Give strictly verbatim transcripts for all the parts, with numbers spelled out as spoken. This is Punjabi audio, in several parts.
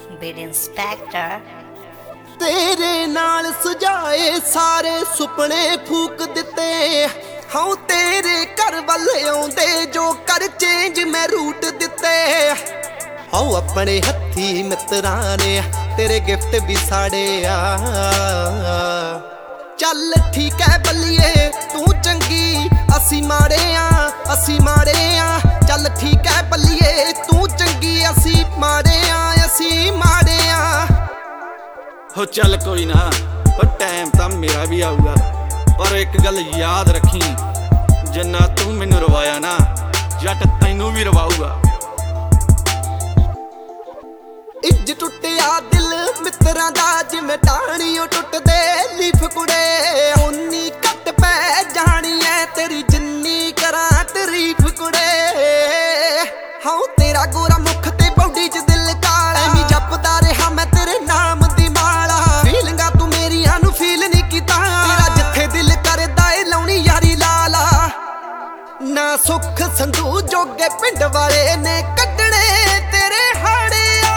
Bid inspector. ਤੇਰੇ ਨਾਲ ਸੁਝਾਏ ਸਾਰੇ ਸੁਪਨੇ ਫੂਕ ਦਿੱਤੇ, ਹਾਂ ਤੇਰੇ ਘਰ ਵੱਲ ਆਉਂਦੇ ਜੋ ਕਰ ਚੇਂਜ ਮੈਂ ਰੂਟ ਦਿੱਤੇ। ਹਾਂ ਆਪਣੇ ਹੱਥੀ ਮਿੱਤਰਾਂ ਨੇ ਤੇਰੇ ਗਿਫਟ ਵੀ ਸਾੜੇ ਆ। ਚੱਲ ਠੀਕ ਹੈ ਬੱਲੀਏ ਤੂੰ ਚੰਗੀ ਅਸੀਂ ਮਾੜੇ ਆ, ਅਸੀਂ ਮਾੜੇ ਆ। ਚੱਲ ਠੀਕ ਹੈ ਬੱਲੀਏ ਤੂੰ ਚੰਗੀ ਅਸੀਂ ਮਾੜੇ ਆ, ਅਸੀਂ ਮਾੜੇ ਆ। ਹੋ ਚੱਲ ਕੋਈ ਨਾ, ਉਹ ਟਾਈਮ ਤਾਂ ਮੇਰਾ ਵੀ ਆਊਗਾ, ਪਰ ਇੱਕ ਗੱਲ ਯਾਦ ਰੱਖੀ, ਜਿੰਨਾ ਤੂੰ ਮੈਨੂੰ ਰਵਾਇਆ ਨਾ ਜੱਟ ਤੈਨੂੰ ਵੀ ਰਵਾਊਗਾ। ਇੱਜ ਟੁੱਟਿਆ ਦਿਲ ਮਿੱਤਰਾਂ ਦਾ ਜਿਵੇਂ ਟਾਹਣੀਓ ਟੁੱਟਦੇ ਲੀਫ ਕੁੜੇ। ਉਨੀ ਘੱਟ ਪੈ ਜਾਣੀ ਐ ਤੇਰੀ ਜਿੰਨੀ ਕਰਾਂ ਤਾਰੀਫ ਕੁੜੇ। ਹਾਂ ਤੇਰਾ ਗੋਰਾ ਮੁਖ ਤੇ ਬੌਡੀ ਚ ਦਿਲ ਕਾਲਾ, ਐਵੇਂ ਜਪਦਾ ਰਿਹਾ ਮੈਂ ਤੇਰੇ ਨਾਮ ਦੀ ਮਾਲਾ। ਫੀਲਿੰਗਾਂ ਤੂੰ ਮੇਰੀਆਂ ਨੂੰ ਫੀਲ ਨਹੀਂ ਕੀਤਾ, ਤੇਰਾ ਜਿੱਥੇ ਦਿਲ ਕਰਦਾ ਏ ਲਾਉਣੀ ਯਾਰੀ ਲਾਲਾ। ਨਾ ਸੁੱਖ ਸੰਧੂ ਜੋਗੇ ਪਿੰਡ ਵਾਲੇ ਨੇ ਕੱਢਣੇ ਤੇਰੇ ਹਾੜਿਆ।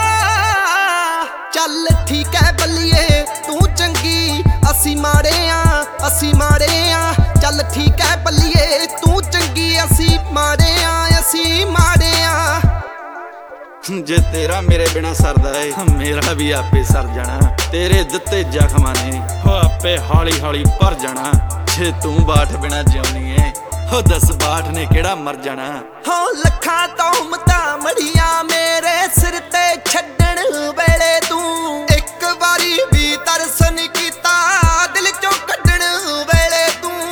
ਚੱਲ ਠੀਕ ਹੈ ਬੱਲੀਏ ਤੂੰ ਚੰਗੀ ਅਸੀਂ ਮਾੜੇ ਆ, ਅਸੀਂ ਮਾੜੇ ਆ। ਚੱਲ ਠੀਕ ਹੈ ਬੱਲੀਏ ਤੂੰ ਚੰਗੀ ਅਸੀਂ ਮਾੜੇ ਆ, ਅਸੀਂ ਮਾੜੇ ਆ। ਜੇ ਤੇਰਾ ਮੇਰੇ ਬਿਨਾ ਸਰਦਾ ਏ ਮੇਰਾ ਵੀ ਆਪੇ ਸਰ ਜਾਣਾ। ਤੇਰੇ ਦਿੱਤੇ ਜ਼ਖਮਾਂ ਨੇ ਹੋ ਆਪੇ ਹੌਲੀ ਹੌਲੀ ਭਰ ਜਾਣਾ। ਜੇ ਤੂੰ ਬਾਠ ਬਿਨਾ ਜਿਉਣੀ ਏ ਹੋ ਦਸ ਬਾਠ ਨੇ ਕਿਹੜਾ ਮਰ ਜਾਣਾ। ਹੋ ਲੱਖਾਂ ਤੌਹਮਤਾਂ ਮੜੀਆਂ ਮੇਰੇ ਸਿਰ ਤੇ ਛੱਡਣ ਵੇਲੇ ਤੂੰ ਇੱਕ ਵਾਰੀ ਵੀ ਤਰਸ ਨਹੀਂ ਕੀਤਾ ਦਿਲ ਚੋਂ ਕੱਢਣ ਵੇਲੇ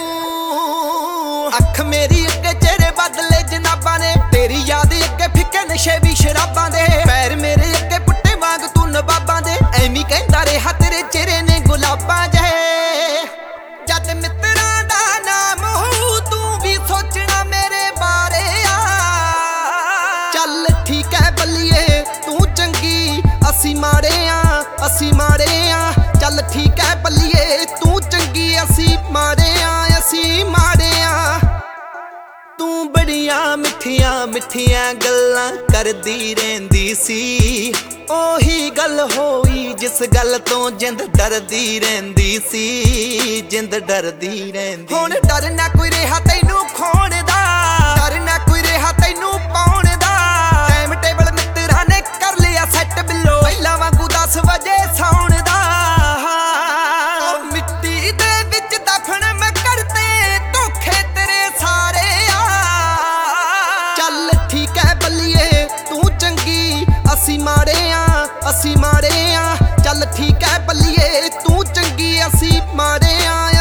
ਤੂੰ। ਅੱਖ ਮੇਰੀ ਅੱਗੇ ਚਿਹਰੇ ਬਦਲੇ ਜਨਾਬਾਂ ਨੇ, ਤੇਰੀ ਯਾਦ ਅੱਗੇ ਫਿੱਕੇ ਨਸ਼ੇ ਵੀ ਸ਼ਰਾਬਾਂ ਦੇ। ਪੈਰ ਮੇਰੇ ਅੱਗੇ ਪੁੱਟੇ ਵਾਂਗ ਤੂੰ ਨਵਾਬਾਂ ਦੇ, ਐਵੇਂ ਕਹਿੰਦਾ ਰਿਹਾ ਤੇਰੇ ਚਿਹਰੇ ਨੇ ਗੁਲਾਬਾਂ ਜਿਹੇ। ਜਦ ਮਿੱਤਰਾਂ ਦਾ ਨਾਮ ਹੋਊ ਤੂੰ ਵੀ ਸੋਚਣਾ ਮੇਰੇ ਬਾਰੇ ਆ। ਚੱਲ ਠੀਕ ਹੈ ਬੱਲੀਏ ਤੂੰ ਚੰਗੀ ਅਸੀਂ ਮਾੜੇ ਆ, ਅਸੀਂ ਮਾੜੇ ਆ। ਚੱਲ ਠੀਕ ਹੈ ਬੱਲੀਏ ਤੂੰ ਚੰਗੀ ਅਸੀਂ ਮਾੜੇ ਆ, ਅਸੀਂ ਮਾੜੇ ਆ। ਤੂੰ ਬੜੀਆਂ ਮਿੱਠੀਆਂ ਮਿੱਠੀਆਂ ਗੱਲਾਂ ਕਰਦੀ ਰਹਿੰਦੀ ਸੀ, ਉਹੀ ਗੱਲ ਹੋਈ ਜਿਸ ਗੱਲ ਤੋਂ ਜਿੰਦ ਡਰਦੀ ਰਹਿੰਦੀ ਸੀ, ਜਿੰਦ ਡਰਦੀ ਰਹਿੰਦੀ। ਹੁਣ ਡਰ ਨਾ ਕੋਈ ਰਿਹਾ ਤੈਨੂੰ ਖੋਣ ਦਾ, ਡਰ ਨਾ ਕੋਈ ਰਿਹਾ ਤੈਨੂੰ ਪਾਉਣ ਦਾ। ਟਾਈਮ ਟੇਬਲ ਮਿੱਤਰਾਂ ਨੇ ਕਰ ਲਿਆ ਸੈੱਟ ਬਿੱਲੋ, ਪਹਿਲਾਂ ਵਾਂਗੂ ਦਸ ਵਜੇ ਸੌਣ ਦਾ। ਉਹ ਮਿੱਟੀ ਦੇ ਵਿੱਚ ਦਫਨ ਮੈਂ ਕਰਤੇ ਧੋਖੇ ਤੇਰੇ ਸਾਰੇ ਆ। ਚੱਲ ਠੀਕ ਹੈ ਬੱਲੀਏ ਤੂੰ ਚੰਗੀ ਅਸੀਂ ਮਾੜੇ ਆ, ਅਸੀਂ ਮਾੜੇ ਆ। ਚੱਲ ਠੀਕ ਹੈ ਬੱਲੀਏ ਤੂੰ ਚੰਗੀ ਅਸੀਂ ਮਾੜੇ ਆ।